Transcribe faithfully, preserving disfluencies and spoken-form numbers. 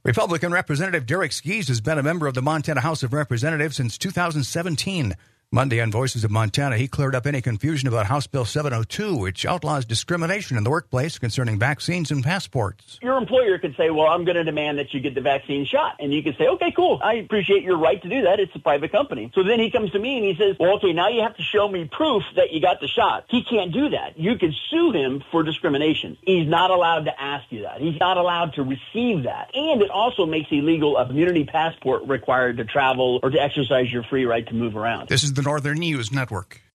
Republican Representative Derek Skees has been a member of the Montana House of Representatives since two thousand seventeen. Monday on Voices of Montana, he cleared up any confusion about House Bill seven oh two, which outlaws discrimination in the workplace concerning vaccines and passports. Your employer could say, well, I'm going to demand that you get the vaccine shot. And you could say, okay, cool. I appreciate your right to do that. It's a private company. So then he comes to me and he says, well, okay, now you have to show me proof that you got the shot. He can't do that. You can sue him for discrimination. He's not allowed to ask you that. He's not allowed to receive that. And it also makes illegal a community passport required to travel or to exercise your free right to move around. This is the Northern News Network.